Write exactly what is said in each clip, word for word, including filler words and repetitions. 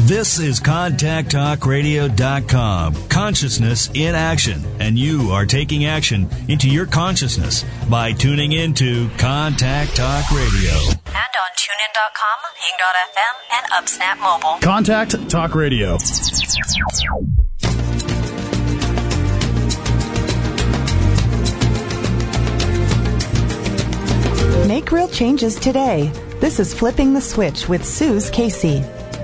This is contact talk radio dot com. Consciousness in action. And you are taking action into your consciousness by tuning into Contact Talk Radio. And on tune in dot com, hing dot f m, and UpSnap Mobile. Contact Talk Radio. Make real changes today. This is Flipping the Switch with Suze Casey.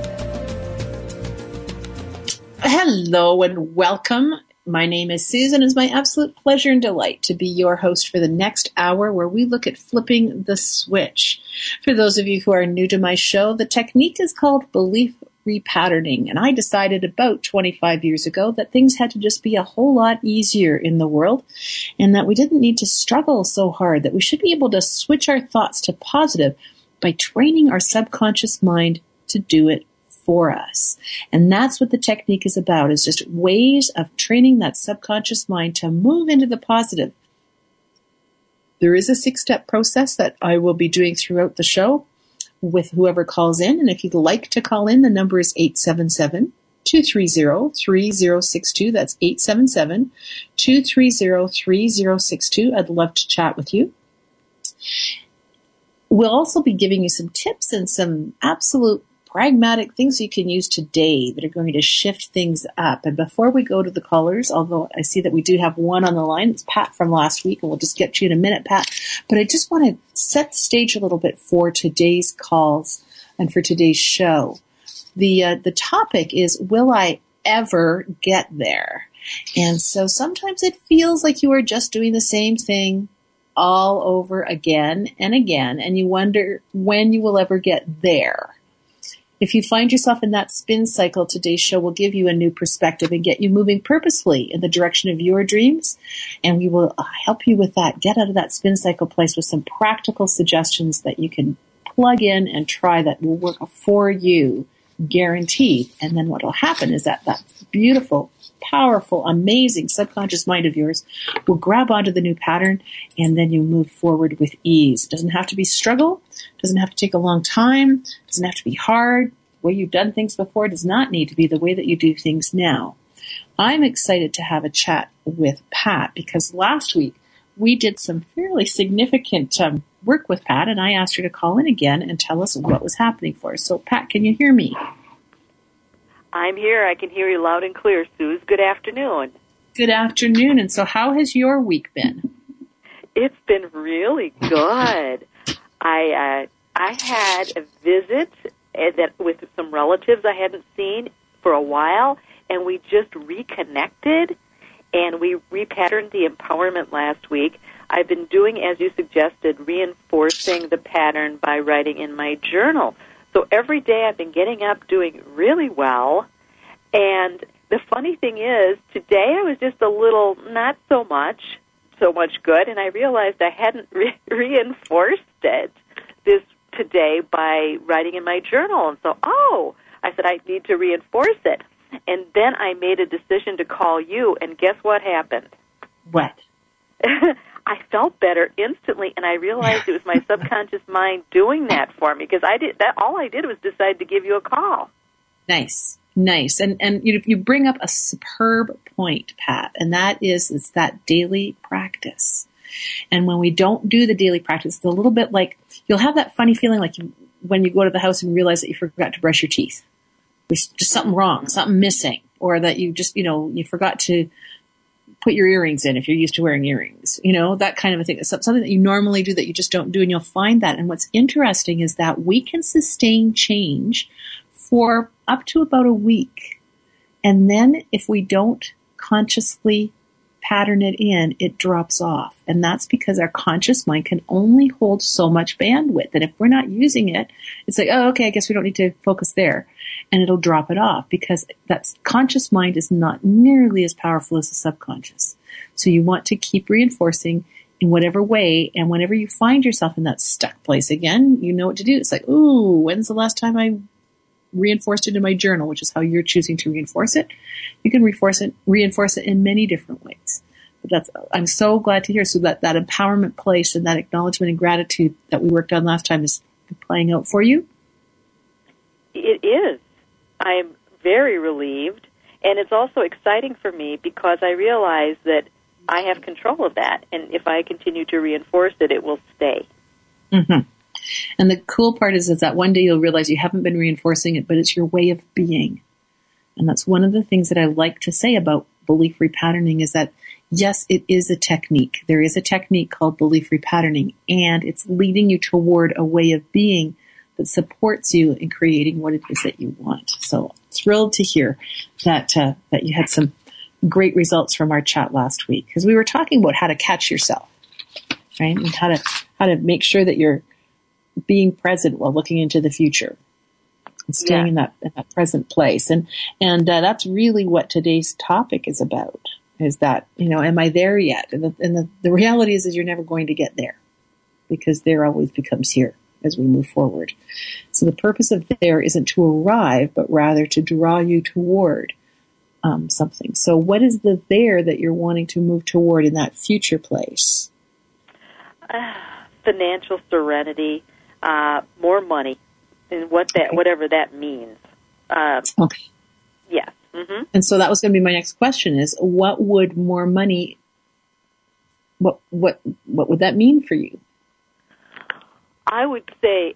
Hello and welcome. My name is Susan. It's my absolute pleasure and delight to be your host for the next hour where we look at flipping the switch. For those of you who are new to my show, the technique is called belief repatterning. And I decided about twenty-five years ago that things had to just be a whole lot easier in the world and that we didn't need to struggle so hard, that we should be able to switch our thoughts to positive by training our subconscious mind to do it for us. And that's what the technique is about, is just ways of training that subconscious mind to move into the positive. There is a six-step process that I will be doing throughout the show with whoever calls in. And if you'd like to call in, the number is eight seven seven, two three zero, three zero six two. That's eight seven seven, two three zero, three zero six two. I'd love to chat with you. We'll also be giving you some tips and some absolute pragmatic things you can use today that are going to shift things up. And before we go to the callers, although I see that we do have one on the line, it's Pat from last week, and we'll just get to you in a minute, Pat. But I just want to set the stage a little bit for today's calls and for today's show. The uh, the topic is, will I ever get there? And so sometimes it feels like you are just doing the same thing all over again and again, and you wonder when you will ever get there. If you find yourself in that spin cycle, today's show will give you a new perspective and get you moving purposefully in the direction of your dreams. And we will help you with that. Get out of that spin cycle place with some practical suggestions that you can plug in and try that will work for you, guaranteed. And then what will happen is that that beautiful, powerful, amazing subconscious mind of yours will grab onto the new pattern, and then you move forward with ease. It doesn't have to be struggle. It doesn't have to take a long time. It doesn't have to be hard. The way you've done things before does not need to be the way that you do things now. I'm excited to have a chat with Pat because last week we did some fairly significant um, work with Pat, and I asked her to call in again and tell us what was happening for us. So, Pat, can you hear me? I'm here. I can hear you loud and clear, Suze. Good afternoon. Good afternoon. And so how has your week been? It's been really good. I uh, I had a visit that with some relatives I hadn't seen for a while, and we just reconnected, and we repatterned the empowerment last week. I've been doing, as you suggested, reinforcing the pattern by writing in my journal. So every day I've been getting up doing really well. And the funny thing is, today I was just a little, not so much, so much good. And I realized I hadn't re- reinforced it this today by writing in my journal. And so, oh, I said I need to reinforce it. And then I made a decision to call you. And guess what happened? What? I felt better instantly, and I realized it was my subconscious mind doing that for me because I did that. All I did was decide to give you a call. Nice, nice, and and you you bring up a superb point, Pat, and that is it's that daily practice. And when we don't do the daily practice, it's a little bit like you'll have that funny feeling like you, when you go to the house and realize that you forgot to brush your teeth. There's just something wrong, something missing, or that you just you know you forgot to put your earrings in if you're used to wearing earrings, you know, that kind of a thing. It's something that you normally do that you just don't do, and you'll find that. And what's interesting is that we can sustain change for up to about a week. And then if we don't consciously pattern it in, it drops off. And that's because our conscious mind can only hold so much bandwidth. And if we're not using it, it's like, oh, okay, I guess we don't need to focus there. And it'll drop it off because that conscious mind is not nearly as powerful as the subconscious. So you want to keep reinforcing in whatever way. And whenever you find yourself in that stuck place again, you know what to do. It's like, ooh, when's the last time I reinforced it in my journal, which is how you're choosing to reinforce it. You can reinforce it, reinforce it in many different ways. But that's, I'm so glad to hear. So that, that empowerment place and that acknowledgement and gratitude that we worked on last time is playing out for you? It is. I'm very relieved, and it's also exciting for me because I realize that I have control of that, and if I continue to reinforce it, it will stay. Mm-hmm. And the cool part is, is that one day you'll realize you haven't been reinforcing it, but it's your way of being. And that's one of the things that I like to say about belief repatterning is that, yes, it is a technique. There is a technique called belief repatterning, and it's leading you toward a way of being that supports you in creating what it is that you want. So thrilled to hear that uh, that you had some great results from our chat last week, because we were talking about how to catch yourself, right? And how to how to make sure that you're being present while looking into the future and staying yeah. in that in that present place. And and uh, that's really what today's topic is about. Is that, you know, am I there yet? And the, and the, the reality is, is you're never going to get there, because there always becomes here as we move forward. So the purpose of there isn't to arrive, but rather to draw you toward um, something. So what is the there that you're wanting to move toward in that future place? Uh, financial serenity, uh, more money, and what that, okay. whatever that means. Uh, okay. Yeah. Mm-hmm. And so that was going to be my next question: is what would more money? What what what would that mean for you? I would say.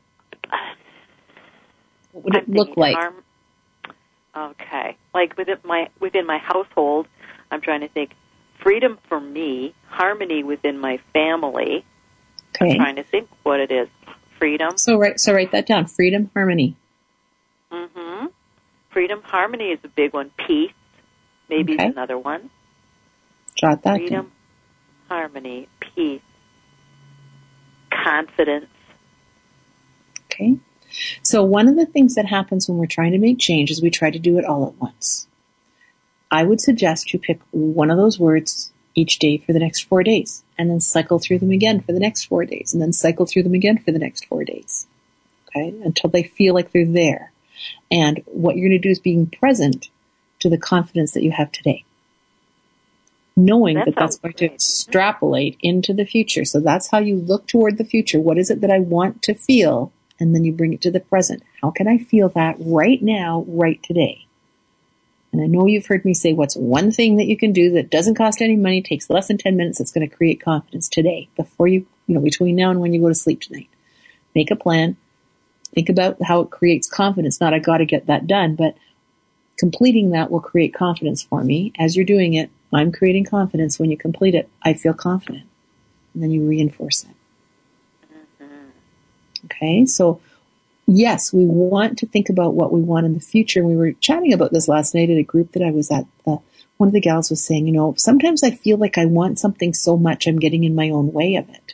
What would it I'm look like? Harm, okay, like within my within my household, I'm trying to think. Freedom for me, harmony within my family. Okay. I'm trying to think what it is. Freedom. So write so write that down. Freedom, harmony. Mm-hmm. Freedom, harmony is a big one. Peace, maybe okay. is another one. Jot that Freedom, down. harmony, peace, confidence. Okay. So one of the things that happens when we're trying to make change is we try to do it all at once. I would suggest you pick one of those words each day for the next four days, and then cycle through them again for the next four days, and then cycle through them again for the next four days. Okay? Until they feel like they're there. And what you're going to do is being present to the confidence that you have today. Knowing that, that that's going great. to extrapolate into the future. So that's how you look toward the future. What is it that I want to feel? And then you bring it to the present. How can I feel that right now, right today? And I know you've heard me say, what's one thing that you can do that doesn't cost any money, takes less than ten minutes, that's going to create confidence today, before you, you know, between now and when you go to sleep tonight. Make a plan. Think about how it creates confidence. Not I got to get that done, but completing that will create confidence for me. As you're doing it, I'm creating confidence. When you complete it, I feel confident. And then you reinforce it. Mm-hmm. Okay, so yes, we want to think about what we want in the future. We were chatting about this last night at a group that I was at. Uh, one of the gals was saying, you know, sometimes I feel like I want something so much I'm getting in my own way of it.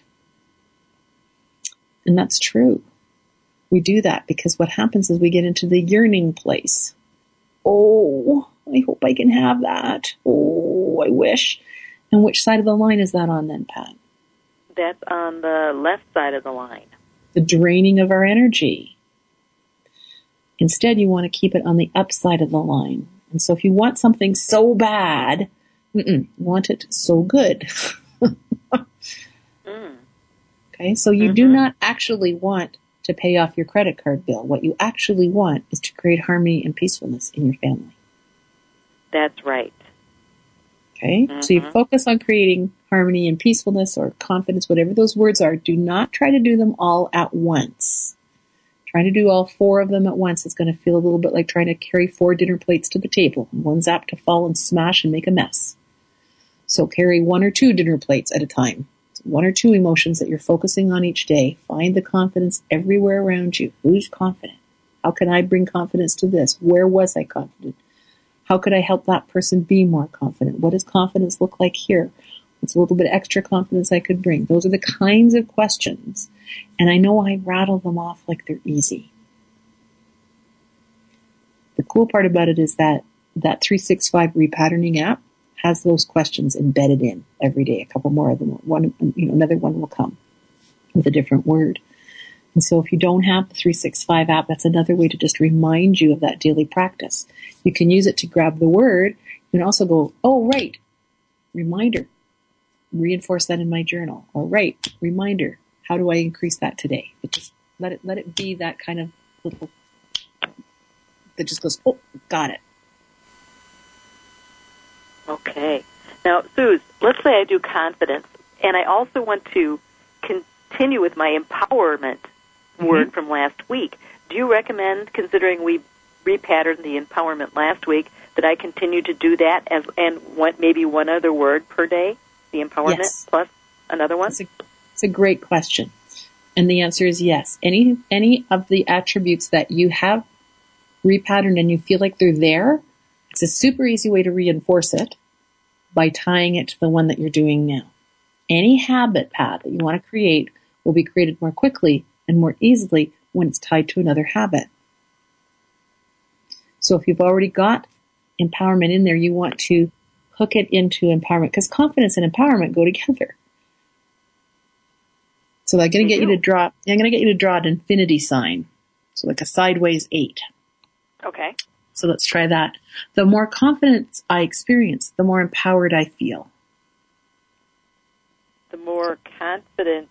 And that's true. We do that because what happens is we get into the yearning place. Oh, I hope I can have that. Oh, I wish. And which side of the line is that on then, Pat? That's on the left side of the line. The draining of our energy. Instead, you want to keep it on the upside of the line. And so if you want something so bad, mm-mm, you want it so good. mm. Okay, so you mm-hmm. do not actually want to pay off your credit card bill. What you actually want is to create harmony and peacefulness in your family. That's right. Okay, mm-hmm. so you focus on creating harmony and peacefulness or confidence, whatever those words are. Do not try to do them all at once. Trying to do all four of them at once is going to feel a little bit like trying to carry four dinner plates to the table. One's apt to fall and smash and make a mess. So carry one or two dinner plates at a time. One or two emotions that you're focusing on each day. Find the confidence everywhere around you. Who's confident? How can I bring confidence to this? Where was I confident? How could I help that person be more confident? What does confidence look like here? What's a little bit extra confidence I could bring? Those are the kinds of questions. And I know I rattle them off like they're easy. The cool part about it is that that three sixty-five repatterning app has those questions embedded in every day. A couple more of them. One, you know, another one will come with a different word. And so if you don't have the three sixty-five app, that's another way to just remind you of that daily practice. You can use it to grab the word. You can also go, oh, right, reminder. Reinforce that in my journal. All right, reminder. How do I increase that today? It just let it let it be that kind of little that just goes, oh, got it. Okay. Now, Suze, let's say I do confidence, and I also want to continue with my empowerment mm-hmm. word from last week. Do you recommend, considering we repatterned the empowerment last week, that I continue to do that as and what maybe one other word per day, the empowerment yes. plus another one? It's a, it's a great question. And the answer is yes. Any any of the attributes that you have repatterned and you feel like they're there, it's a super easy way to reinforce it by tying it to the one that you're doing now. Any habit pad that you want to create will be created more quickly and more easily when it's tied to another habit. So if you've already got empowerment in there, you want to hook it into empowerment, because confidence and empowerment go together. So I'm going to get you to draw, I'm going to get you to draw an infinity sign. So like a sideways eight. Okay. So let's try that. The more confidence I experience, the more empowered I feel. The more confidence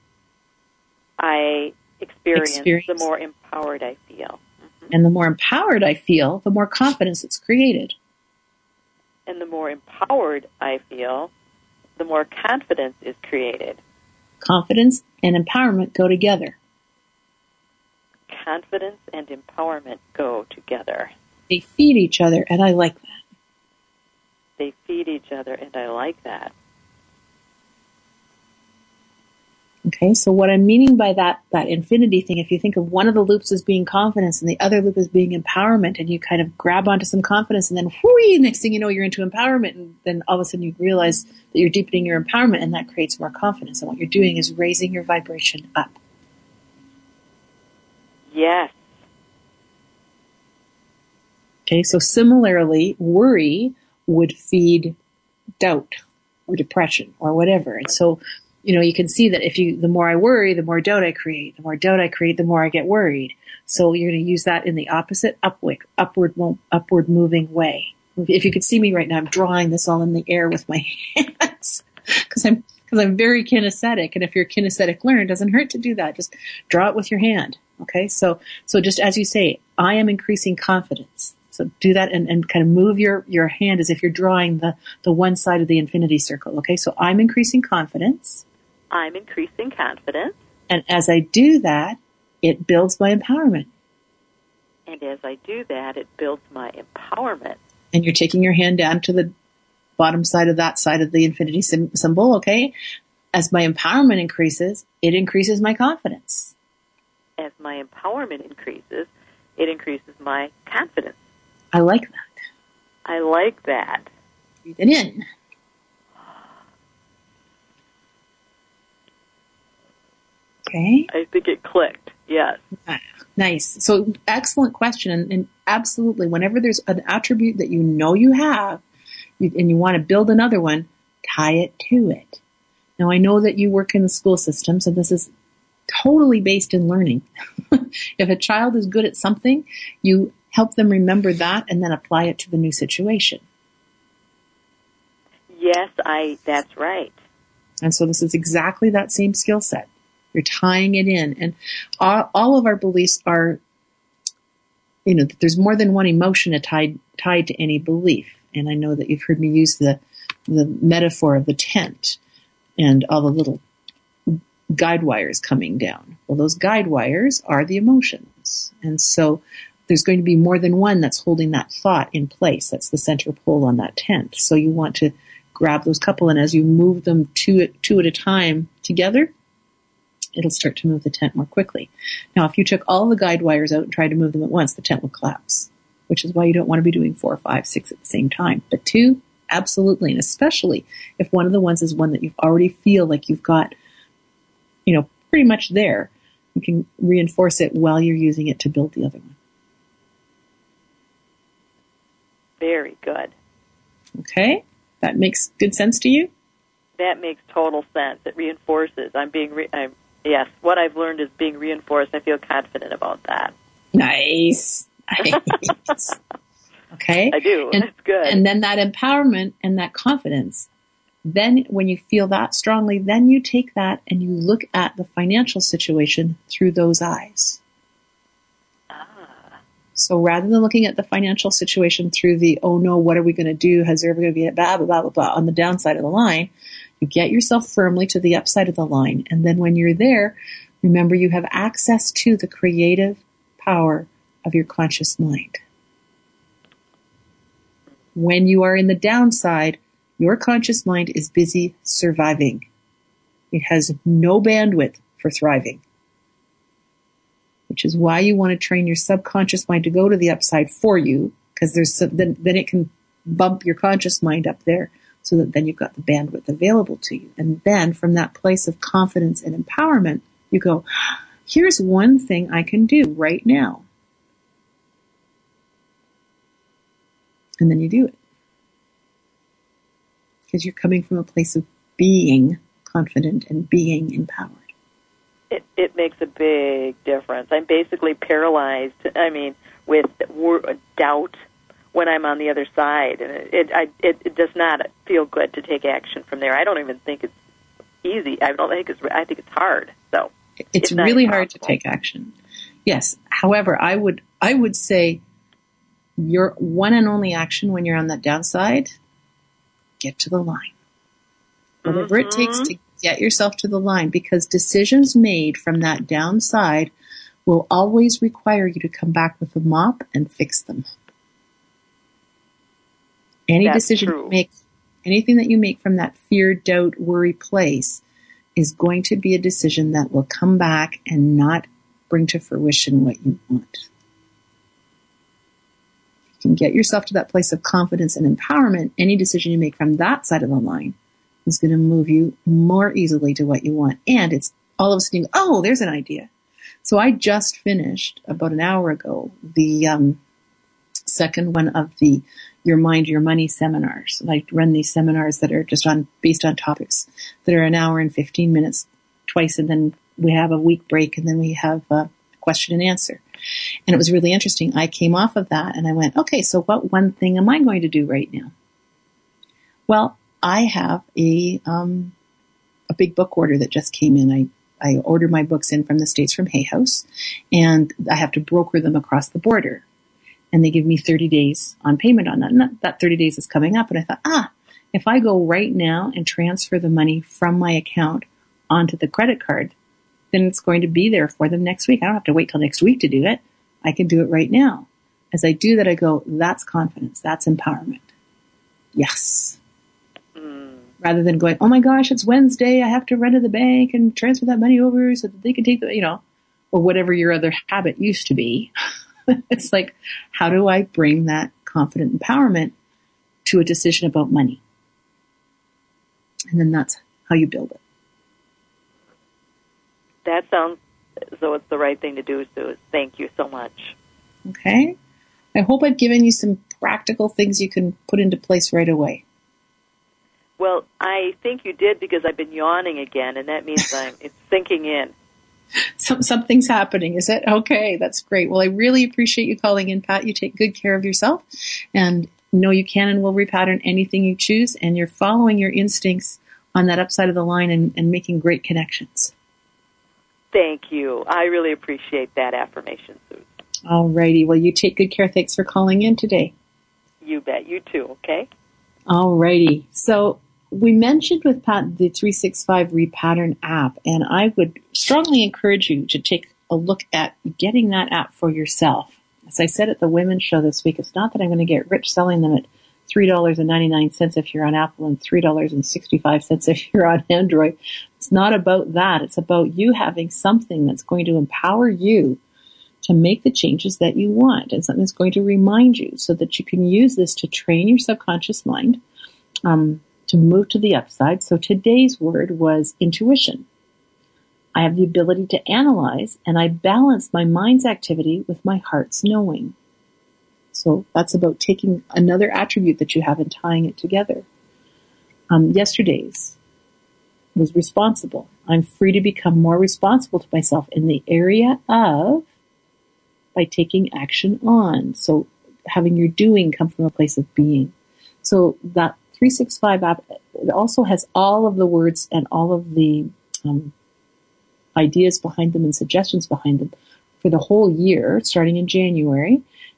I experience, experience. the more empowered I feel. Mm-hmm. And the more empowered I feel, the more confidence it's created. And the more empowered I feel, the more confidence is created. Confidence and empowerment go together. Confidence and empowerment go together. They feed each other, and I like that. They feed each other, and I like that. Okay, so what I'm meaning by that, that infinity thing, if you think of one of the loops as being confidence and the other loop as being empowerment, and you kind of grab onto some confidence, and then whooey, next thing you know, you're into empowerment, and then all of a sudden you realize that you're deepening your empowerment, and that creates more confidence. And what you're doing is raising your vibration up. Yes. Okay, so similarly, worry would feed doubt or depression or whatever. And so, you know, you can see that if you, the more I worry, the more doubt I create. The more doubt I create, the more I get worried. So you're going to use that in the opposite upward, upward, upward moving way. If you could see me right now, I'm drawing this all in the air with my hands because I'm, because I'm very kinesthetic. And if you're a kinesthetic learner, it doesn't hurt to do that. Just draw it with your hand. Okay. So, so just as you say, I am increasing confidence. So do that and, and kind of move your, your hand as if you're drawing the, the one side of the infinity circle. Okay. So I'm increasing confidence. I'm increasing confidence. And as I do that, it builds my empowerment. And as I do that, it builds my empowerment. And you're taking your hand down to the bottom side of that side of the infinity sim- symbol. Okay. As my empowerment increases, it increases my confidence. As my empowerment increases, it increases my confidence. I like that. I like that. Breathe it in. Okay. I think it clicked. Yes. Ah, nice. So excellent question. And, and absolutely, whenever there's an attribute that you know you have you, and you want to build another one, tie it to it. Now, I know that you work in the school system, so this is totally based in learning. If a child is good at something, you help them remember that and then apply it to the new situation. Yes, I. That's right. And so this is exactly that same skill set. You're tying it in. And all, all of our beliefs are, you know, there's more than one emotion tied, tied to any belief. And I know that you've heard me use the, the metaphor of the tent and all the little guide wires coming down. Well, those guide wires are the emotions. And so there's going to be more than one that's holding that thought in place. That's the center pole on that tent. So you want to grab those couple, and as you move them two, two at a time together, it'll start to move the tent more quickly. Now, if you took all the guide wires out and tried to move them at once, the tent would collapse, which is why you don't want to be doing four, five, six at the same time. But two, absolutely, and especially if one of the ones is one that you already feel like you've got, you know, pretty much there, you can reinforce it while you're using it to build the other one. Very good. Okay? That makes good sense to you? That makes total sense. It reinforces. I'm being, re- I'm, yes, what I've learned is being reinforced. I feel confident about that. Nice. Nice. Okay? I do. And, That's good. And then that empowerment and that confidence, then when you feel that strongly, then you take that and you look at the financial situation through those eyes. Ah. So rather than looking at the financial situation through the, oh no, what are we going to do? Has there ever going to be a blah, blah, blah, blah, blah, on the downside of the line? You get yourself firmly to the upside of the line. And then when you're there, remember you have access to the creative power of your conscious mind. When you are in the downside, your conscious mind is busy surviving. It has no bandwidth for thriving. Which is why you want to train your subconscious mind to go to the upside for you, because there's some, then, then it can bump your conscious mind up there so that then you've got the bandwidth available to you. And then from that place of confidence and empowerment, you go, here's one thing I can do right now. And then you do it. Because you're coming from a place of being confident and being empowered. It, it makes a big difference. I'm basically paralyzed, I mean, with doubt when I'm on the other side. And it, it, I, it, it does not feel good to take action from there. I don't even think it's easy. I don't think it's, I think it's hard. So It's, it's really hard to take action. Yes. However, I would, I would say your one and only action when you're on that downside, get to the line. Whatever mm-hmm. it takes to get yourself to the line, because decisions made from that downside will always require you to come back with a mop and fix them. Any That's decision true. you make, anything that you make from that fear, doubt, worry place is going to be a decision that will come back and not bring to fruition what you want. You can get yourself to that place of confidence and empowerment. Any decision you make from that side of the line is going to move you more easily to what you want. And it's all of a sudden, oh, there's an idea. So I just finished about an hour ago the um, second one of the Your Mind, Your Money seminars. I run these seminars that are just on based on topics that are an hour and fifteen minutes twice, and then we have a week break, and then we have a question and answer. And it was really interesting. I came off of that and I went, okay, so what one thing am I going to do right now? Well, I have a um, a big book order that just came in. I, I order my books in from the States from Hay House, and I have to broker them across the border. And they give me thirty days on payment on that. And that, that thirty days is coming up. And I thought, ah, if I go right now and transfer the money from my account onto the credit card, then it's going to be there for them next week. I don't have to wait till next week to do it. I can do it right now. As I do that, I go, that's confidence. That's empowerment. Yes. Rather than going, oh my gosh, it's Wednesday, I have to run to the bank and transfer that money over so that they can take the, you know, or whatever your other habit used to be. It's like, how do I bring that confident empowerment to a decision about money? And then that's how you build it. That sounds as though it's the right thing to do, Sue. Thank you so much. Okay. I hope I've given you some practical things you can put into place right away. Well, I think you did, because I've been yawning again, and that means I'm it's sinking in. Some, something's happening, is it? Okay, that's great. Well, I really appreciate you calling in, Pat. You take good care of yourself, and know you can and will repattern anything you choose, and you're following your instincts on that upside of the line and, and making great connections. Thank you. I really appreciate that affirmation, Sue. All righty. Well, you take good care. Thanks for calling in today. You bet. You too, okay? All righty. So we mentioned with Pat the three sixty-five Repattern app, and I would strongly encourage you to take a look at getting that app for yourself. As I said at the Women's Show this week, it's not that I'm going to get rich selling them at three dollars and ninety-nine cents if you're on Apple and three dollars and sixty-five cents if you're on Android. It's not about that. It's about you having something that's going to empower you to make the changes that you want, and something that's going to remind you so that you can use this to train your subconscious mind um, to move to the upside. So today's word was intuition. I have the ability to analyze, and I balance my mind's activity with my heart's knowing. So that's about taking another attribute that you have and tying it together. Um, yesterday's was responsible. I'm free to become more responsible to myself in the area of by taking action on. So having your doing come from a place of being. So that three sixty-five app also has all of the words and all of the um, ideas behind them and suggestions behind them for the whole year, starting in January.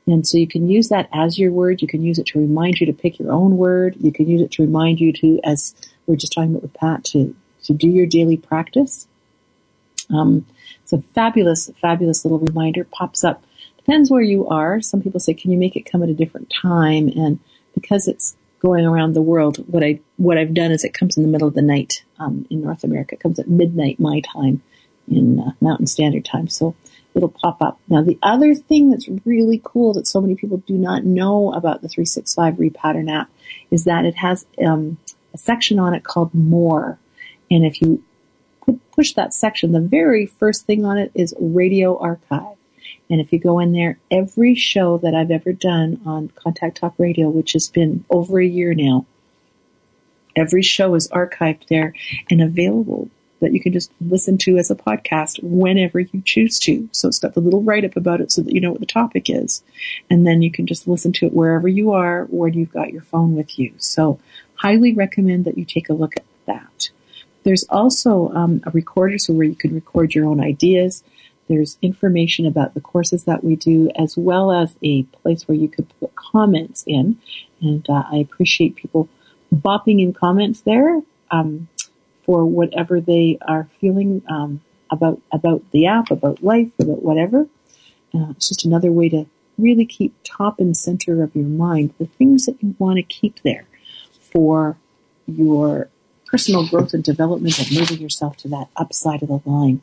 And so you can use that as your word. You can use it to remind you to pick your own word. You can use it to remind you to, as we were just talking about with Pat, to, to do your daily practice. Um, it's a fabulous, fabulous little reminder. Pops up. Depends where you are. Some people say, can you make it come at a different time? And because it's going around the world, what I, what I've done is it comes in the middle of the night, um, in North America. It comes at midnight my time in uh, Mountain Standard Time. So it'll pop up. Now, the other thing that's really cool that so many people do not know about the three sixty-five Repattern app is that it has um, a section on it called More. And if you push that section, the very first thing on it is Radio Archive. And if you go in there, every show that I've ever done on Contact Talk Radio, which has been over a year now, every show is archived there and available that you can just listen to as a podcast whenever you choose to. So it's got the little write-up about it so that you know what the topic is. And then you can just listen to it wherever you are, or you've got your phone with you. So highly recommend that you take a look at that. There's also um, a recorder, so where you can record your own ideas. There's information about the courses that we do, as well as a place where you could put comments in. And uh, I appreciate people bopping in comments there um, for whatever they are feeling um, about about the app, about life, about whatever. Uh, it's just another way to really keep top and center of your mind the things that you want to keep there for your personal growth and development and moving yourself to that upside of the line.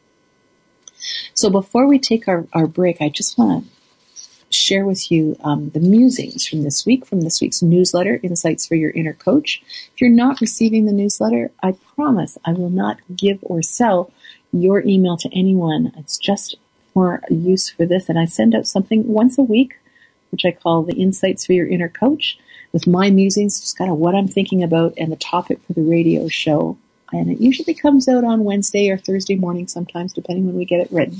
So before we take our, our break, I just want to share with you um, the musings from this week, from this week's newsletter, Insights for Your Inner Coach. If you're not receiving the newsletter, I promise I will not give or sell your email to anyone. It's just for use for this. And I send out something once a week, which I call the Insights for Your Inner Coach, with my musings, just kind of what I'm thinking about and the topic for the radio show. And it usually comes out on Wednesday or Thursday morning sometimes, depending when we get it written.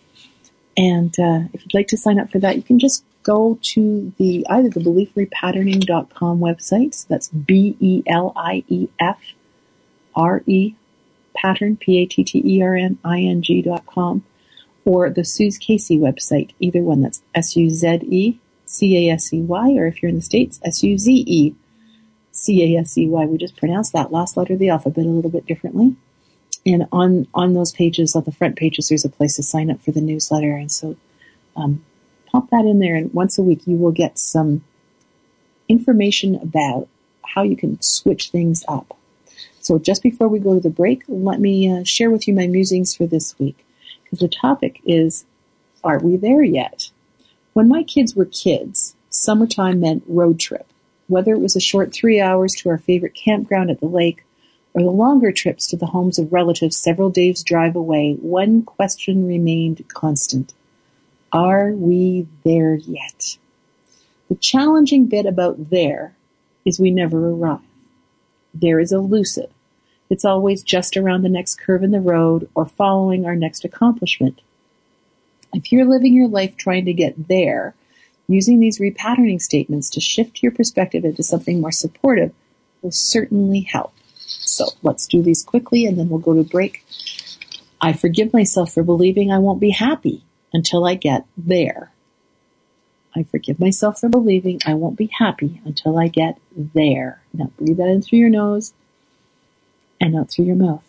And uh, if you'd like to sign up for that, you can just go to the either the belief repatterning dot com website. So that's B E L I E F R E pattern, P A T T E R N I N G dot com, or the Suze Casey website, either one. That's S U Z E C A S E Y, or if you're in the States, S U Z E C A S E Y. We just pronounce that last letter of the alphabet a little bit differently. And on, on those pages, on the front pages, there's a place to sign up for the newsletter. And so um, pop that in there, and once a week you will get some information about how you can switch things up. So just before we go to the break, let me uh, share with you my musings for this week. Because the topic is, are we there yet? When my kids were kids, summertime meant road trip. Whether it was a short three hours to our favorite campground at the lake, or the longer trips to the homes of relatives several days' drive away, one question remained constant. Are we there yet? The challenging bit about there is we never arrive. There is elusive. It's always just around the next curve in the road or following our next accomplishment. If you're living your life trying to get there, using these repatterning statements to shift your perspective into something more supportive will certainly help. So let's do these quickly and then we'll go to break. I forgive myself for believing I won't be happy until I get there. I forgive myself for believing I won't be happy until I get there. Now breathe that in through your nose and out through your mouth.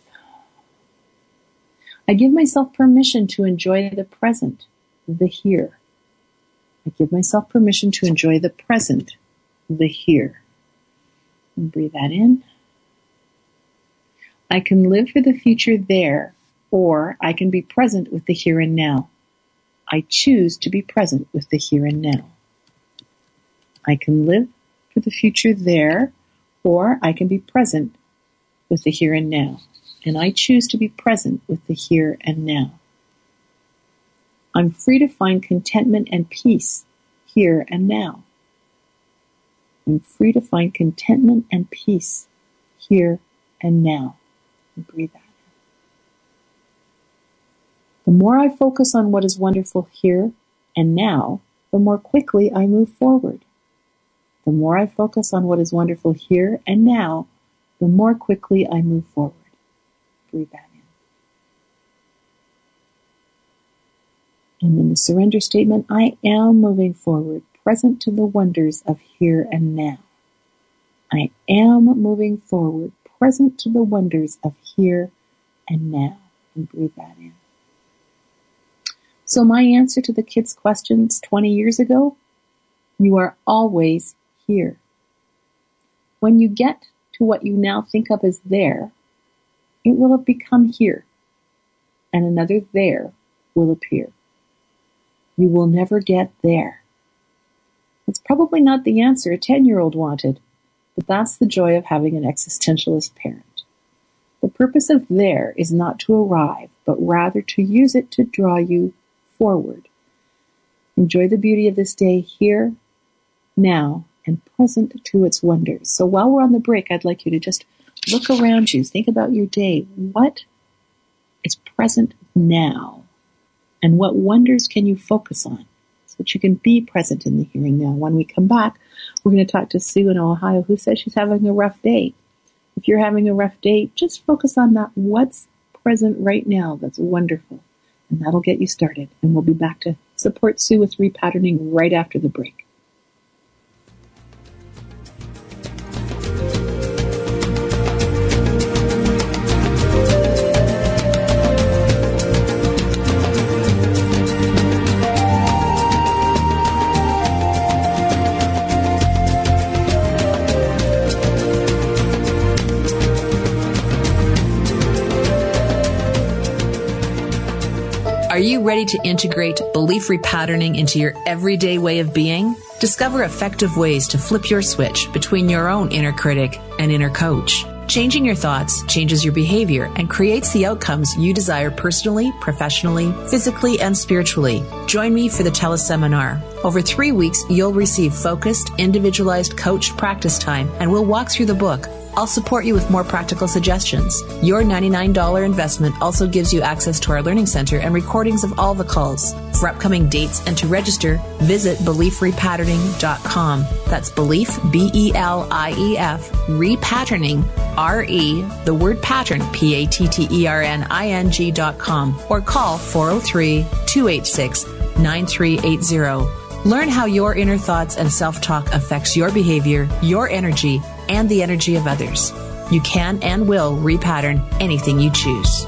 I give myself permission to enjoy the present, the here. I give myself permission to enjoy the present, the here. And breathe that in. I can live for the future there, or I can be present with the here and now. I choose to be present with the here and now. I can live for the future there, or I can be present with the here and now. And I choose to be present with the here and now. I'm free to find contentment and peace here and now. I'm free to find contentment and peace here and now. And breathe out. The more I focus on what is wonderful here and now, the more quickly I move forward. The more I focus on what is wonderful here and now, the more quickly I move forward. Breathe that in. And then the surrender statement, I am moving forward, present to the wonders of here and now. I am moving forward, present to the wonders of here and now. And breathe that in. So my answer to the kids' questions twenty years ago, you are always here. When you get to what you now think of as there, it will have become here, and another there will appear. You will never get there. It's probably not the answer a ten-year-old wanted, but that's the joy of having an existentialist parent. The purpose of there is not to arrive, but rather to use it to draw you forward. Enjoy the beauty of this day here, now, and present to its wonders. So while we're on the break, I'd like you to just look around you. Think about your day. What is present now? And what wonders can you focus on so that you can be present in the here and now? When we come back, we're going to talk to Sue in Ohio, who says she's having a rough day. If you're having a rough day, just focus on that. What's present right now that's wonderful? And that'll get you started. And we'll be back to support Sue with repatterning right after the break. Are you ready to integrate belief repatterning into your everyday way of being? Discover effective ways to flip your switch between your own inner critic and inner coach. Changing your thoughts changes your behavior and creates the outcomes you desire personally, professionally, physically, and spiritually. Join me for the teleseminar. Over three weeks, you'll receive focused, individualized coached practice time, and we'll walk through the book. I'll support you with more practical suggestions. Your ninety-nine dollars investment also gives you access to our learning center and recordings of all the calls. For upcoming dates and to register, visit belief repatterning dot com. That's belief, B E L I E F, repatterning, R E, the word pattern, P A T T E R N I N G dot com, or call four oh three, two eight six, nine three eight zero. Learn how your inner thoughts and self-talk affects your behavior, your energy, and the energy of others. You can and will repattern anything you choose.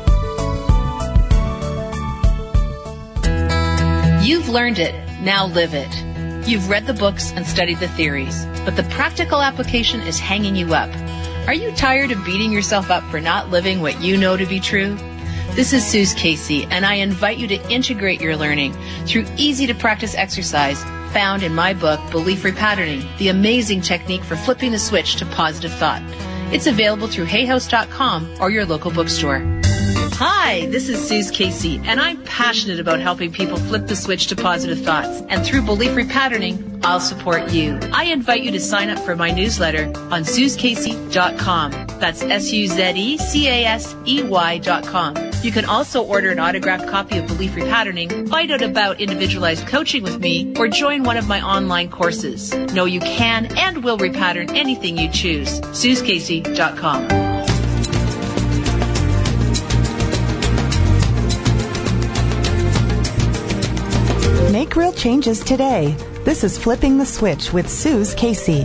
You've learned it, now live it. You've read the books and studied the theories, but the practical application is hanging you up. Are you tired of beating yourself up for not living what you know to be true? This is Suze Casey, and I invite you to integrate your learning through easy-to-practice exercise found in my book, Belief Repatterning, the amazing technique for flipping the switch to positive thought. It's available through hay house dot com or your local bookstore. Hi, this is Suze Casey, and I'm passionate about helping people flip the switch to positive thoughts. And through Belief Repatterning, I'll support you. I invite you to sign up for my newsletter on suze casey dot com. That's S U Z E C A S E Y dot com. You can also order an autographed copy of Belief Repatterning, find out about individualized coaching with me, or join one of my online courses. Know you can and will repattern anything you choose. suze casey dot com. Make real changes today. This is Flipping the Switch with Suze Casey.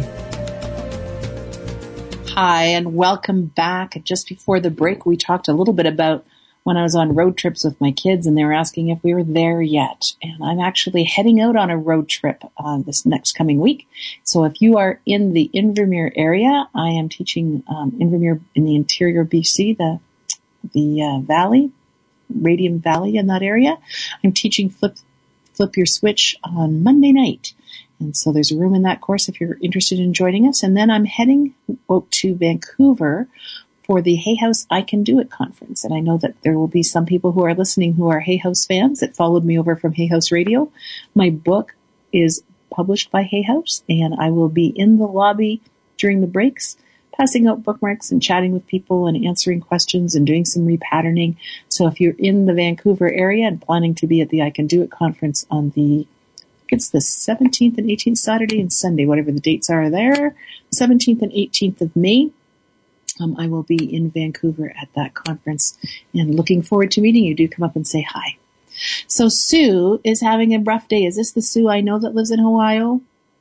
Hi, and welcome back. Just before the break, we talked a little bit about when I was on road trips with my kids, and they were asking if we were there yet. And I'm actually heading out on a road trip uh, this next coming week. So if you are in the Invermere area, I am teaching um, Invermere in the interior B C, the the uh, valley, Radium Valley in that area. I'm teaching Flip Flip Your Switch on Monday night. And so there's a room in that course if you're interested in joining us. And then I'm heading out to Vancouver for the Hay House I Can Do It conference. And I know that there will be some people who are listening who are Hay House fans that followed me over from Hay House Radio. My book is published by Hay House, and I will be in the lobby during the breaks, passing out bookmarks and chatting with people and answering questions and doing some repatterning. So if you're in the Vancouver area and planning to be at the I Can Do It conference on the, I think it's the seventeenth and eighteenth, Saturday and Sunday, whatever the dates are there, seventeenth and eighteenth of May, um, I will be in Vancouver at that conference and looking forward to meeting you. Do come up and say hi. So Sue is having a rough day. Is this the Sue I know that lives in Ohio?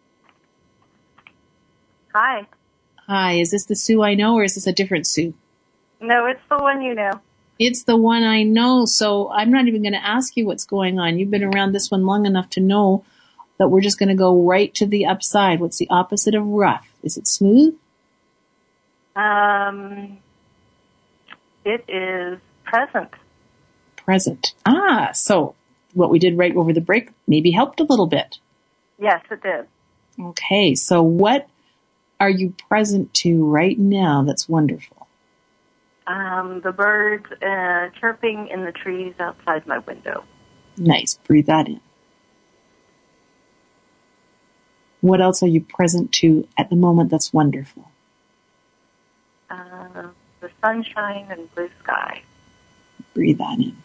Hi. Hi, is this the Sue I know, or is this a different Sue? No, it's the one you know. It's the one I know, so I'm not even going to ask you what's going on. You've been around this one long enough to know that we're just going to go right to the upside. What's the opposite of rough? Is it smooth? Um, it is present. Present. Ah, so what we did right over the break maybe helped a little bit. Yes, it did. Okay, so what are you present to right now that's wonderful? Um, the birds uh, chirping in the trees outside my window. Nice. Breathe that in. What else are you present to at the moment that's wonderful? Uh, the sunshine and blue sky. Breathe that in.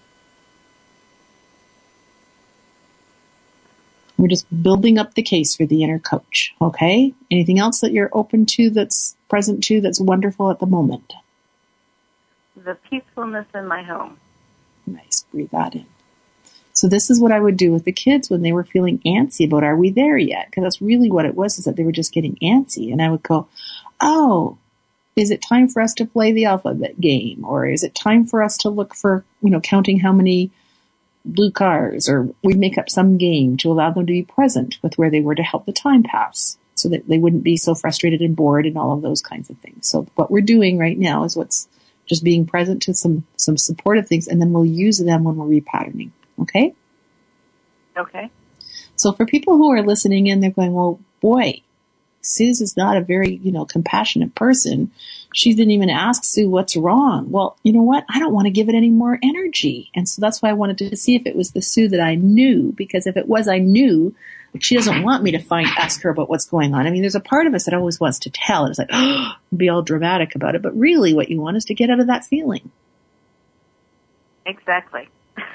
We're just building up the case for the inner coach, okay? Anything else that you're open to that's present to that's wonderful at the moment? The peacefulness in my home. Nice. Breathe that in. So this is what I would do with the kids when they were feeling antsy about, are we there yet? Because that's really what it was, is that they were just getting antsy. And I would go, oh, is it time for us to play the alphabet game? Or is it time for us to look for, you know, counting how many blue cars? Or we'd make up some game to allow them to be present with where they were to help the time pass so that they wouldn't be so frustrated and bored and all of those kinds of things. So what we're doing right now is what's just being present to some, some supportive things, and then we'll use them when we're repatterning. Okay? Okay. So for people who are listening in, they're going, well, boy, Suze is not a very, you know, compassionate person. She didn't even ask Sue what's wrong. Well, you know what? I don't want to give it any more energy. And so that's why I wanted to see if it was the Sue that I knew, because if it was, I knew, but she doesn't want me to find, ask her about what's going on. I mean, there's a part of us that always wants to tell. And it's like, oh, be all dramatic about it. But really what you want is to get out of that feeling. Exactly.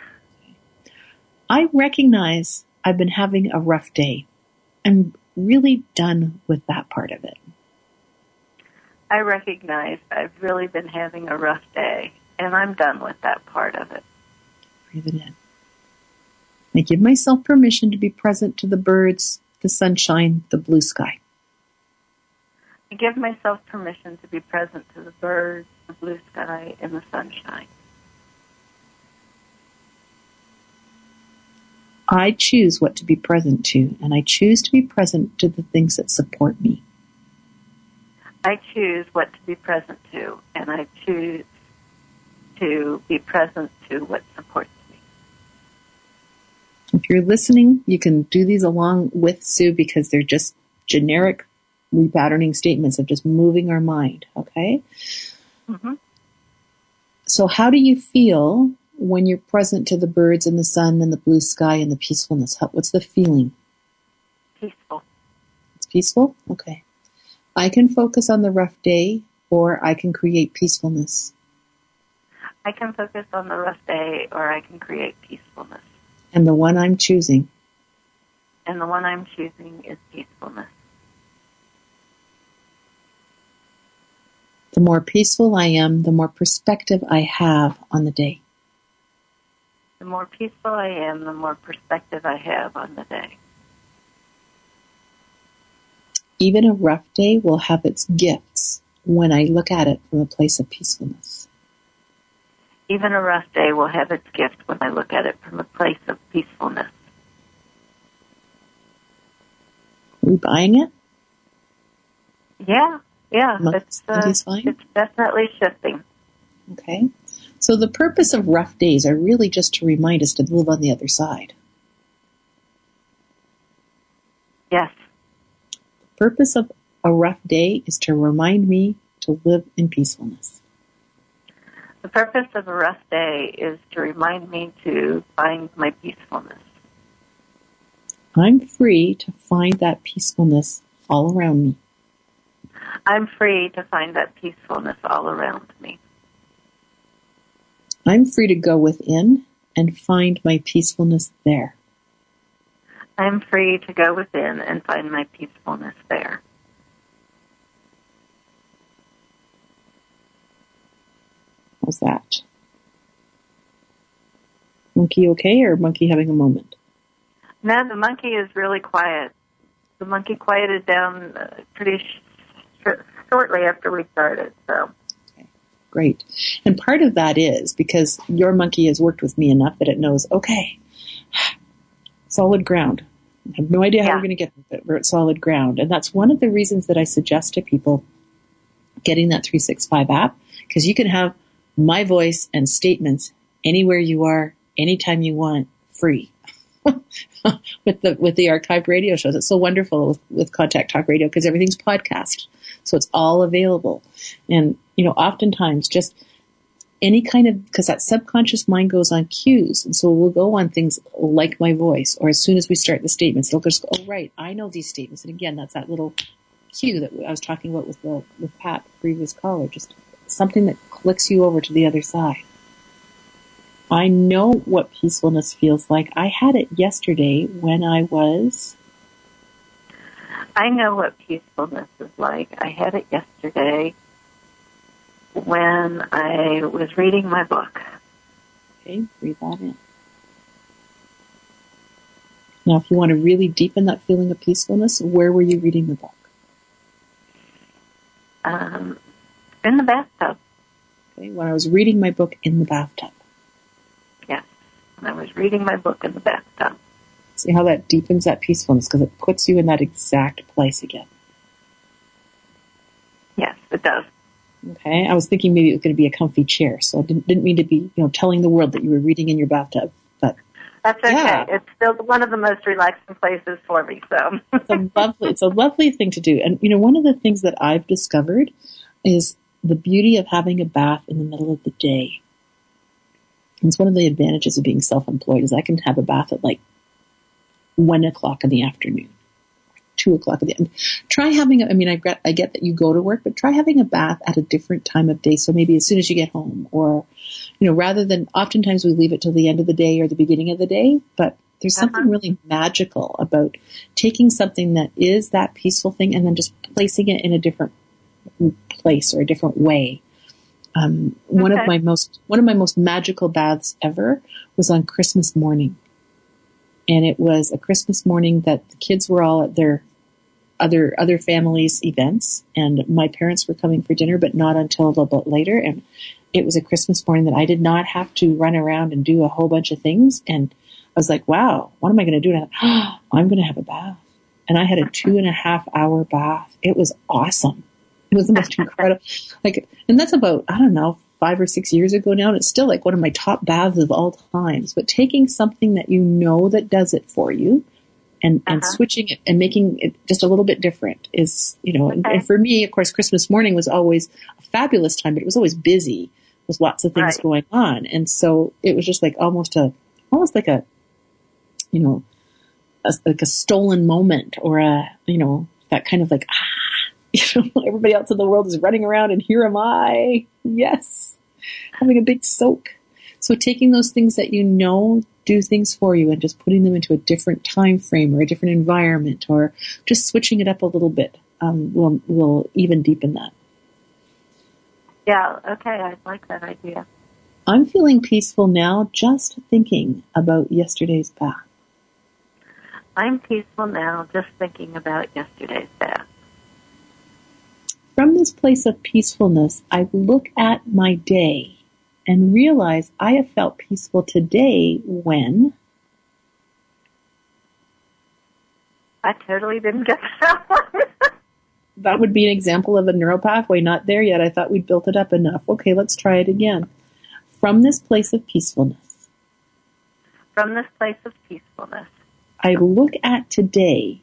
I recognize I've been having a rough day. I'm really done with that part of it. I recognize I've really been having a rough day, and I'm done with that part of it. Breathe it in. I give myself permission to be present to the birds, the sunshine, the blue sky. I give myself permission to be present to the birds, the blue sky, and the sunshine. I choose what to be present to, and I choose to be present to the things that support me. I choose what to be present to, and I choose to be present to what supports me. If you're listening, you can do these along with Sue, because they're just generic repatterning statements of just moving our mind, okay? Mm-hmm. So how do you feel when you're present to the birds and the sun and the blue sky and the peacefulness? How, what's the feeling? Peaceful. It's peaceful? Okay. I can focus on the rough day, or I can create peacefulness. I can focus on the rough day, or I can create peacefulness. And the one I'm choosing. And the one I'm choosing is peacefulness. The more peaceful I am, the more perspective I have on the day. The more peaceful I am, the more perspective I have on the day. Even a rough day will have its gifts when I look at it from a place of peacefulness. Even a rough day will have its gift when I look at it from a place of peacefulness. Are we buying it? Yeah, yeah. Months, it's, uh, it's definitely shifting. Okay. So the purpose of rough days are really just to remind us to live on the other side. Yes. The purpose of a rough day is to remind me to live in peacefulness. The purpose of a rough day is to remind me to find my peacefulness. I'm free to find that peacefulness all around me. I'm free to find that peacefulness all around me. I'm free to go within and find my peacefulness there. I'm free to go within and find my peacefulness there. How's that? Monkey okay, or monkey having a moment? No, the monkey is really quiet. The monkey quieted down uh, pretty sh- shortly after we started, so. Okay, great. And part of that is because your monkey has worked with me enough that it knows, okay, solid ground. I have no idea how yeah. we're going to get there, but we're at solid ground. And that's one of the reasons that I suggest to people getting that three sixty-five app, because you can have my voice and statements anywhere you are, anytime you want, free. with the with the archived radio shows. It's so wonderful with, with Contact Talk Radio because everything's podcast. So it's all available. And, you know, oftentimes just any kind of, because that subconscious mind goes on cues. And so we'll go on things like my voice, or as soon as we start the statements, it'll just go, oh, right, I know these statements. And again, that's that little cue that I was talking about with the, with Pat, the previous caller, just something that clicks you over to the other side. I know what peacefulness feels like. I had it yesterday when I was... I know what peacefulness is like. I had it yesterday when I was reading my book. Okay, breathe that in. Now, if you want to really deepen that feeling of peacefulness, where were you reading the book? Um, in the bathtub. Okay, when I was reading my book in the bathtub. Yes, when I was reading my book in the bathtub. See how that deepens that peacefulness, because it puts you in that exact place again. Yes, it does. Okay, I was thinking maybe it was going to be a comfy chair, so I didn't, didn't mean to be, you know, telling the world that you were reading in your bathtub, but that's okay. Yeah. It's still one of the most relaxing places for me. So it's a lovely, it's a lovely thing to do. And you know, one of the things that I've discovered is the beauty of having a bath in the middle of the day. And it's one of the advantages of being self-employed is I can have a bath at like one o'clock in the afternoon, two o'clock in the end. Try having, a, I mean, I get, I get that you go to work, but try having a bath at a different time of day. So maybe as soon as you get home, or, you know, rather than, oftentimes we leave it till the end of the day or the beginning of the day, but there's uh-huh. something really magical about taking something that is that peaceful thing and then just placing it in a different place or a different way. Um, one okay. of my most, one of my most magical baths ever was on Christmas morning. And it was a Christmas morning that the kids were all at their other, other families' events, and my parents were coming for dinner, but not until a little bit later. And it was a Christmas morning that I did not have to run around and do a whole bunch of things. And I was like, wow, what am I going to do? And I thought, oh, I'm going to have a bath. And I had a two and a half hour bath. It was awesome. It was the most incredible, like, and that's about, I don't know, five or six years ago now, and it's still like one of my top baths of all times. But taking something that you know that does it for you and, uh-huh. and switching it and making it just a little bit different is, you know, okay. and, and for me, of course, Christmas morning was always a fabulous time, but it was always busy with lots of things right. going on. And so it was just like almost a, almost like a, you know, a, like a stolen moment, or a, you know, that kind of like, ah, you know, everybody else in the world is running around and here am I. Yes. Having a big soak. So taking those things that you know do things for you and just putting them into a different time frame or a different environment, or just switching it up a little bit, um, will, will even deepen that. Yeah. Okay. I like that idea. I'm feeling peaceful now just thinking about yesterday's bath. I'm peaceful now just thinking about yesterday's bath. From this place of peacefulness, I look at my day and realize I have felt peaceful today when... I totally didn't get that one. That would be an example of a neural pathway. Not there yet. I thought we'd built it up enough. Okay, let's try it again. From this place of peacefulness. From this place of peacefulness. I look at today.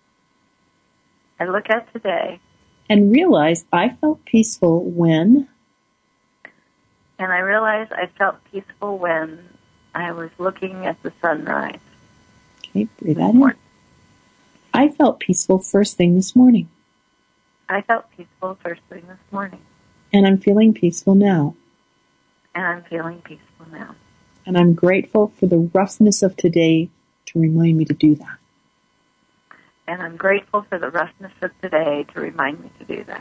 I look at today. And realize I felt peaceful when... And I realized I felt peaceful when I was looking at the sunrise. Okay, breathe that in. I felt peaceful first thing this morning. I felt peaceful first thing this morning. And I'm feeling peaceful now. And I'm feeling peaceful now. And I'm grateful for the roughness of today to remind me to do that. And I'm grateful for the roughness of today to remind me to do that.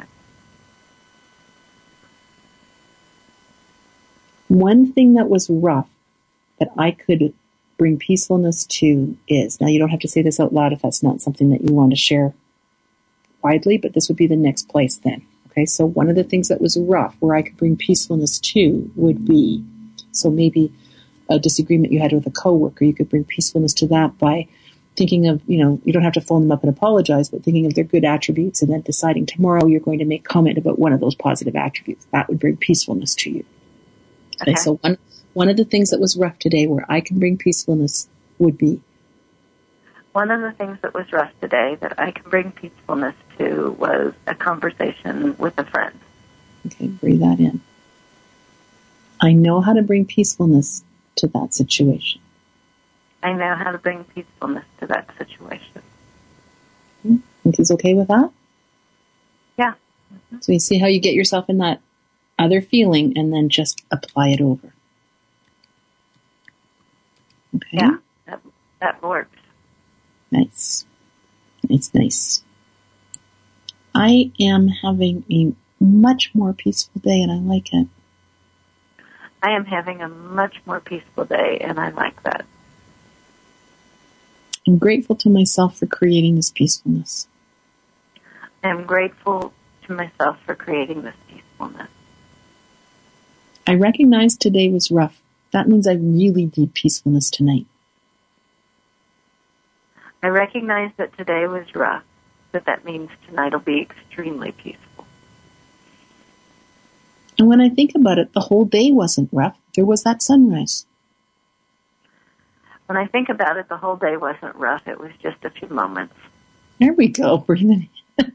One thing that was rough that I could bring peacefulness to is, now you don't have to say this out loud if that's not something that you want to share widely, but this would be the next place then. Okay, so one of the things that was rough where I could bring peacefulness to would be, so maybe a disagreement you had with a coworker, you could bring peacefulness to that by thinking of, you know, you don't have to phone them up and apologize, but thinking of their good attributes and then deciding tomorrow you're going to make comment about one of those positive attributes. That would bring peacefulness to you. Okay, okay so one, one of the things that was rough today where I can bring peacefulness would be? One of the things that was rough today that I can bring peacefulness to was a conversation with a friend. Okay, breathe that in. I know how to bring peacefulness to that situation. I know how to bring peacefulness to that situation. Mm-hmm. Think he's okay with that? Yeah. Mm-hmm. So you see how you get yourself in that other feeling and then just apply it over. Okay. Yeah, that, that works. Nice. Nice, nice. I am having a much more peaceful day and I like it. I am having a much more peaceful day and I like that. I'm grateful to myself for creating this peacefulness. I'm grateful to myself for creating this peacefulness. I recognize today was rough. That means I really need peacefulness tonight. I recognize that today was rough, but that means tonight will be extremely peaceful. And when I think about it, the whole day wasn't rough. There was that sunrise. When I think about it, the whole day wasn't rough. It was just a few moments. There we go. Breathing in.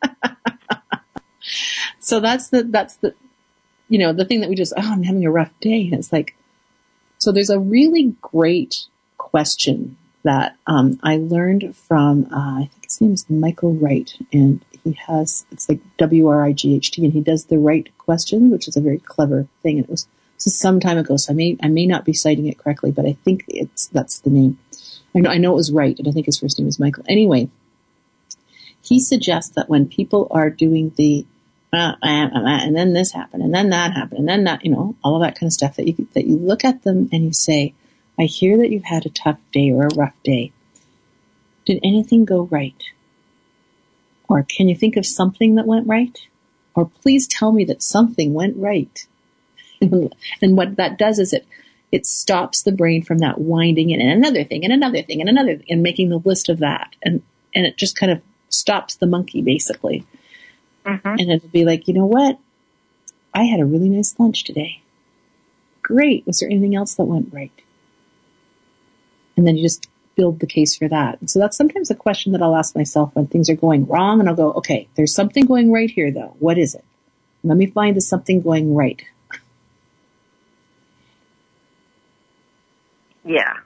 So that's the, that's the, you know, the thing that we just, oh, I'm having a rough day. And it's like, so there's a really great question that um, I learned from, uh, I think his name is Michael Wright, and he has, it's like W R I G H T, and he does the right question, which is a very clever thing. And it was, this is some time ago, so I may, I may not be citing it correctly, but I think it's, that's the name. I know, I know it was Wright, and I think his first name was Michael. Anyway, he suggests that when people are doing the, uh, uh, uh, and then this happened, and then that happened, and then that, you know, all of that kind of stuff, that you, that you look at them and you say, I hear that you've had a tough day or a rough day. Did anything go right? Or can you think of something that went right? Or please tell me that something went right. And what that does is it, it stops the brain from that winding in and another thing and another thing and another thing and making the list of that. And, and it just kind of stops the monkey basically. Mm-hmm. And it'll be like, you know what? I had a really nice lunch today. Great. Was there anything else that went right? And then you just build the case for that. And so that's sometimes a question that I'll ask myself when things are going wrong, and I'll go, okay, there's something going right here though. What is it? Let me find the something going right. Yeah.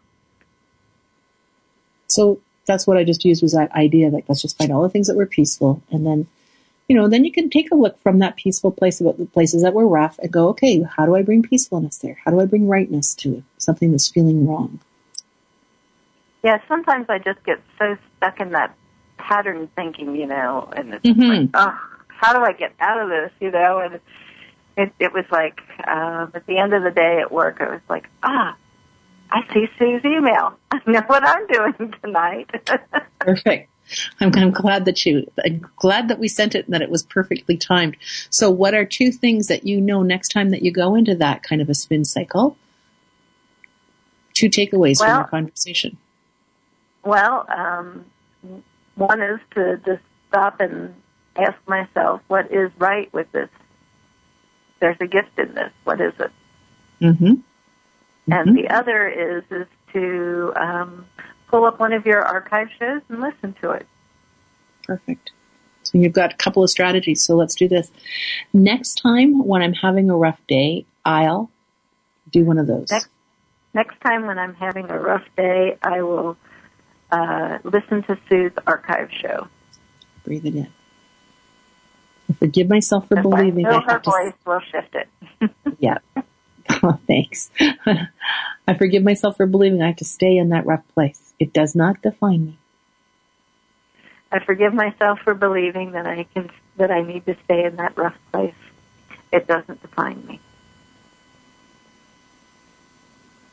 So that's what I just used, was that idea, like, let's just find all the things that were peaceful. And then, you know, then you can take a look from that peaceful place about the places that were rough and go, okay, how do I bring peacefulness there? How do I bring rightness to it? Something that's feeling wrong. Yeah, sometimes I just get so stuck in that pattern thinking, you know, and it's mm-hmm. like, oh, how do I get out of this, you know? And it, it was like, um, at the end of the day at work, it was like, ah, I see Sue's email. I know what I'm doing tonight. Perfect. I'm, I'm glad that you, I'm glad that we sent it and that it was perfectly timed. So what are two things that you know next time that you go into that kind of a spin cycle? Two takeaways well, from our conversation. Well, um, one is to just stop and ask myself, what is right with this? There's a gift in this. What is it? Mm-hmm. Mm-hmm. And the other is is to um, pull up one of your archive shows and listen to it. Perfect. So you've got a couple of strategies. So let's do this. Next time when I'm having a rough day, I'll do one of those. Next, next time when I'm having a rough day, I will uh, listen to Sue's archive show. Breathe it in. I forgive myself for if believing I know I her voice to... will shift it. Yeah. Oh, thanks. I forgive myself for believing I have to stay in that rough place. It does not define me. I forgive myself for believing that I can, that I need to stay in that rough place. It doesn't define me.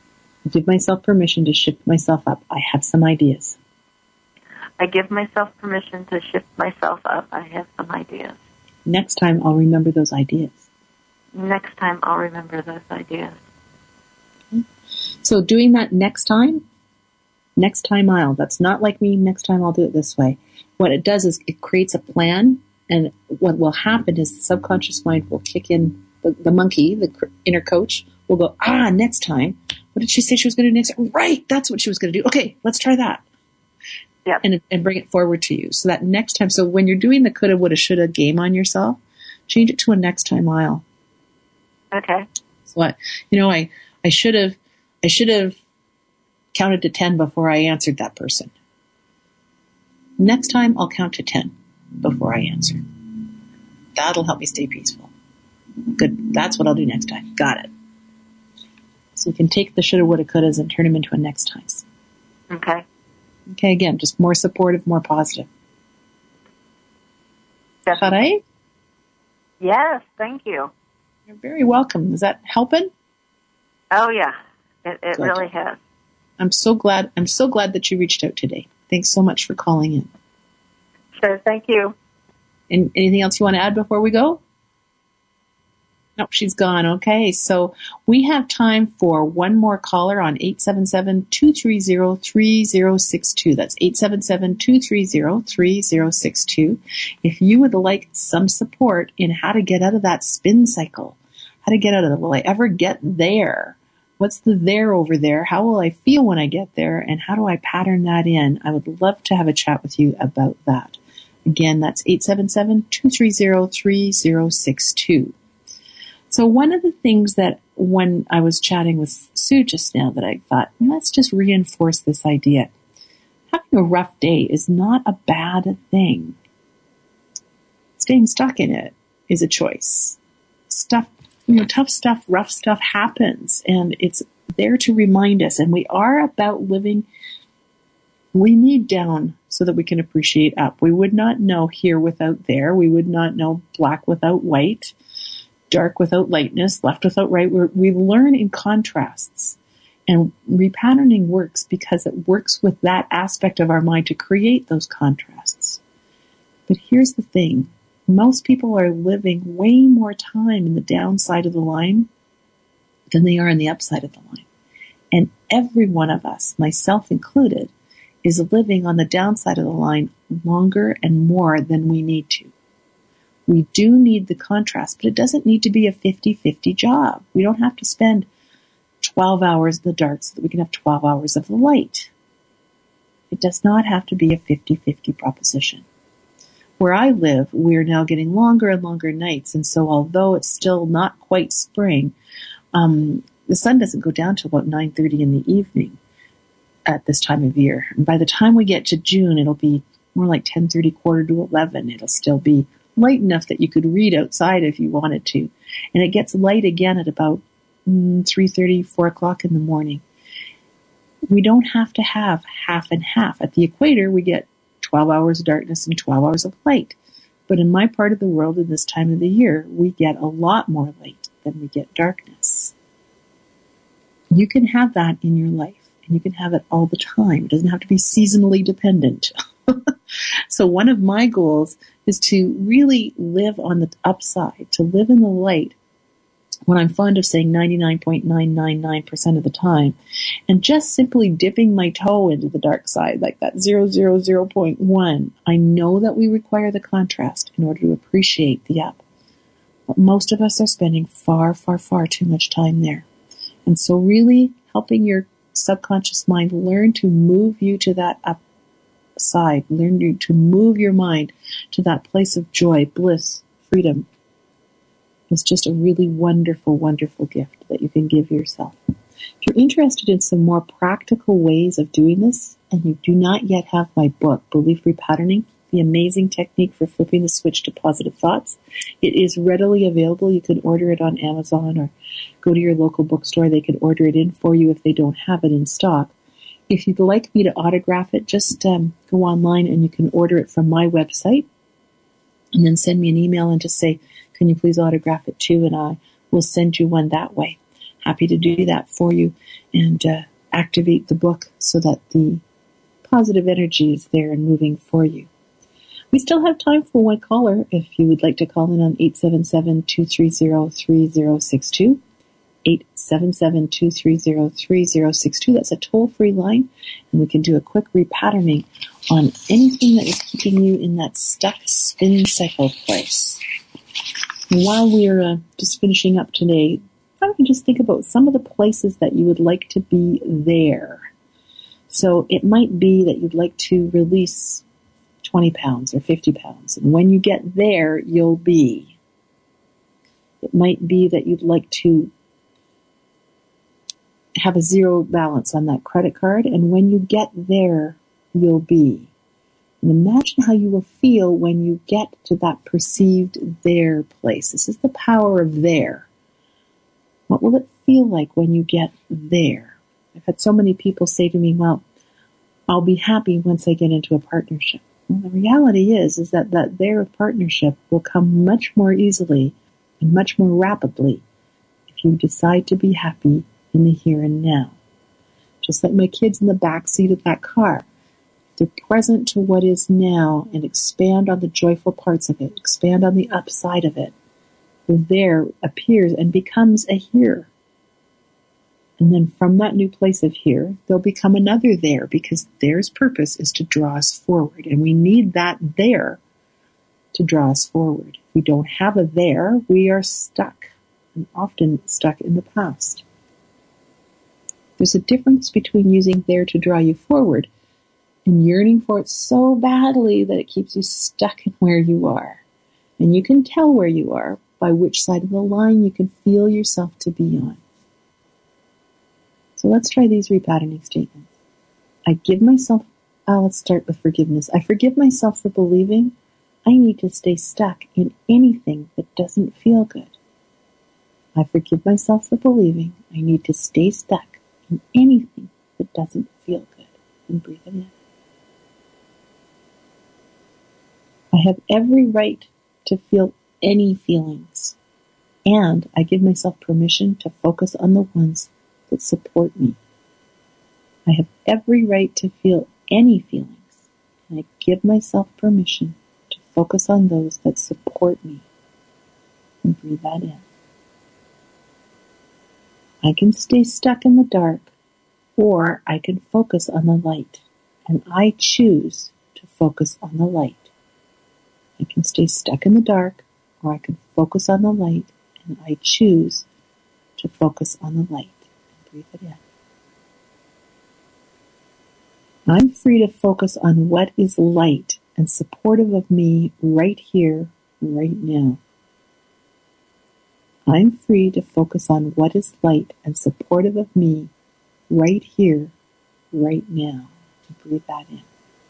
I give myself permission to shift myself up. I have some ideas. I give myself permission to shift myself up. I have some ideas. Next time, I'll remember those ideas. Next time, I'll remember those ideas. Okay. So doing that next time, next time I'll, that's not like me, next time I'll do it this way. What it does is it creates a plan, and what will happen is the subconscious mind will kick in, the, the monkey, the inner coach, will go, ah, next time. What did she say she was going to do next? Right, that's what she was going to do. Okay, let's try that. Yep. And, and bring it forward to you. So that next time, so when you're doing the coulda, woulda, shoulda game on yourself, change it to a next time I'll. Okay. So what, you know, I, I should have, I should have counted to ten before I answered that person. Next time I'll count to ten before I answer. That'll help me stay peaceful. Good. That's what I'll do next time. Got it. So you can take the shoulda, woulda, couldas and turn them into a next times. Okay. Okay, again, just more supportive, more positive. Definitely. All right? Yes, thank you. You're very welcome. Is that helping? Oh yeah, it, it Good. really has. I'm so glad. I'm so glad that you reached out today. Thanks so much for calling in. Sure, thank you. And anything else you want to add before we go? Nope, she's gone. Okay, so we have time for one more caller on eight seven seven, two three zero, three zero six two. That's eight seven seven, two three zero, three zero six two. If you would like some support in how to get out of that spin cycle, how to get out of it, will I ever get there? What's the there over there? How will I feel when I get there? And how do I pattern that in? I would love to have a chat with you about that. Again, that's eight seven seven, two three zero, three zero six two. So one of the things that when I was chatting with Sue just now that I thought, let's just reinforce this idea. Having a rough day is not a bad thing. Staying stuck in it is a choice. Stuff, you know, tough stuff, rough stuff happens, and it's there to remind us. And we are about living, we need down so that we can appreciate up. We would not know here without there. We would not know black without white. Dark without lightness, left without right. We're, we learn in contrasts. And repatterning works because it works with that aspect of our mind to create those contrasts. But here's the thing. Most people are living way more time in the downside of the line than they are in the upside of the line. And every one of us, myself included, is living on the downside of the line longer and more than we need to. We do need the contrast, but it doesn't need to be a fifty-fifty job. We don't have to spend twelve hours in the dark so that we can have twelve hours of the light. It does not have to be a fifty-fifty proposition. Where I live, we're now getting longer and longer nights, and so although it's still not quite spring, um, the sun doesn't go down till about nine thirty in the evening at this time of year. And by the time we get to June, it'll be more like ten thirty, quarter to eleven. It'll still be light enough that you could read outside if you wanted to. And it gets light again at about mm, three thirty, four o'clock in the morning. We don't have to have half and half. At the equator, we get twelve hours of darkness and twelve hours of light. But in my part of the world, in this time of the year, we get a lot more light than we get darkness. You can have that in your life, and you can have it all the time. It doesn't have to be seasonally dependent. So one of my goals is to really live on the upside, to live in the light, what I'm fond of saying ninety-nine point nine nine nine percent of the time, and just simply dipping my toe into the dark side, like that zero point zero zero point one. I know that we require the contrast in order to appreciate the up. But most of us are spending far, far, far too much time there. And so really helping your subconscious mind learn to move you to that up side, learn to move your mind to that place of joy, bliss, freedom. It's just a really wonderful, wonderful gift that you can give yourself. If you're interested in some more practical ways of doing this, and you do not yet have my book, Belief Repatterning, The Amazing Technique for Flipping the Switch to Positive Thoughts, it is readily available. You can order it on Amazon or go to your local bookstore. They can order it in for you if they don't have it in stock. If you'd like me to autograph it, just um, go online and you can order it from my website and then send me an email and just say, can you please autograph it too? And I will send you one that way. Happy to do that for you. And uh, activate the book so that the positive energy is there and moving for you. We still have time for one caller if you would like to call in on eight seven seven, two three zero, three zero six two. eight seven seven, two three zero, three zero six two. That's a toll-free line, and we can do a quick repatterning on anything that is keeping you in that stuck spin cycle place. And while we're uh, just finishing up today, I can just think about some of the places that you would like to be there. So it might be that you'd like to release twenty pounds or fifty pounds, and when you get there, you'll be. It might be that you'd like to have a zero balance on that credit card, and when you get there, you'll be. And imagine how you will feel when you get to that perceived there place. This is the power of there. What will it feel like when you get there? I've had so many people say to me, well, I'll be happy once I get into a partnership. Well, the reality is, is that that there partnership will come much more easily and much more rapidly if you decide to be happy in the here and now. Just like my kids in the back seat of that car. They're present to what is now and expand on the joyful parts of it, expand on the upside of it. The there appears and becomes a here. And then from that new place of here, there'll become another there, because there's purpose is to draw us forward. And we need that there to draw us forward. If we don't have a there, we are stuck, and often stuck in the past. There's a difference between using there to draw you forward and yearning for it so badly that it keeps you stuck in where you are. And you can tell where you are by which side of the line you can feel yourself to be on. So let's try these repatterning statements. I give myself, uh, let's start with forgiveness. I forgive myself for believing I need to stay stuck in anything that doesn't feel good. I forgive myself for believing I need to stay stuck in anything that doesn't feel good. And breathe it in. I have every right to feel any feelings, and I give myself permission to focus on the ones that support me. I have every right to feel any feelings, and I give myself permission to focus on those that support me. And breathe that in. I can stay stuck in the dark, or I can focus on the light, and I choose to focus on the light. I can stay stuck in the dark, or I can focus on the light, and I choose to focus on the light. And breathe it in. I'm free to focus on what is light and supportive of me right here, right now. I'm free to focus on what is light and supportive of me right here, right now. And breathe that in.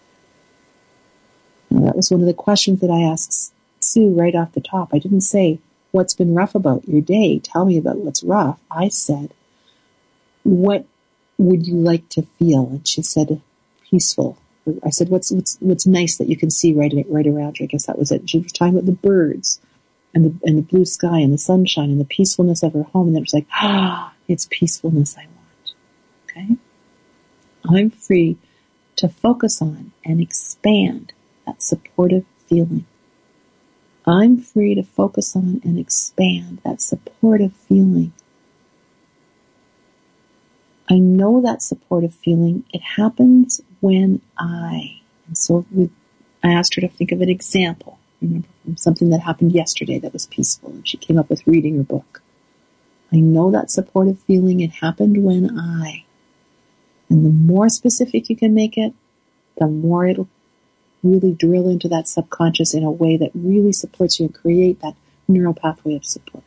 Now, that was one of the questions that I asked Sue right off the top. I didn't say, what's been rough about your day? Tell me about what's rough. I said, what would you like to feel? And she said, peaceful. I said, what's what's what's nice that you can see right right around you? I guess that was it. And she was talking about the birds and the and the blue sky and the sunshine and the peacefulness of her home. And then it was like, ah, it's peacefulness I want. Okay? I'm free to focus on and expand that supportive feeling. I'm free to focus on and expand that supportive feeling. I know that supportive feeling. It happens when I, and so we, I asked her to think of an example. Remember, from something that happened yesterday that was peaceful, and she came up with reading her book. I know that supportive feeling. It happened when I, and the more specific you can make it, the more it'll really drill into that subconscious in a way that really supports you and create that neural pathway of support.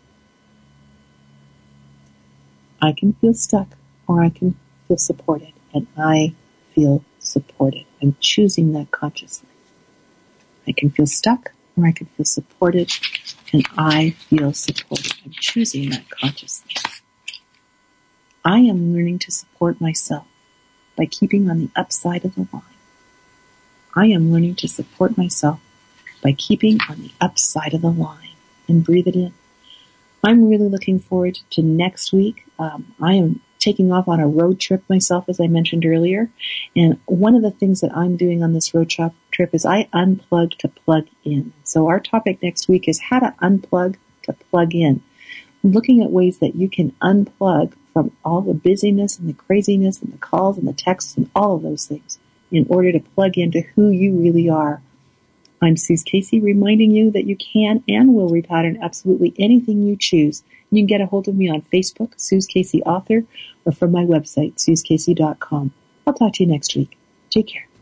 I can feel stuck, or I can feel supported, and I feel supported. I'm choosing that consciously. I can feel stuck, or I can feel supported, and I feel supported. I'm choosing that consciously. I am learning to support myself by keeping on the upside of the line. I am learning to support myself by keeping on the upside of the line. And breathe it in. I'm really looking forward to next week. Um, I am taking off on a road trip myself, as I mentioned earlier. And one of the things that I'm doing on this road trip trip is I unplug to plug in. So our topic next week is how to unplug to plug in. Looking at ways that you can unplug from all the busyness and the craziness and the calls and the texts and all of those things in order to plug into who you really are. I'm Suze Casey, reminding you that you can and will repattern absolutely anything you choose. You can get a hold of me on Facebook, Suze Casey Author, or from my website, suze casey dot com. I'll talk to you next week. Take care.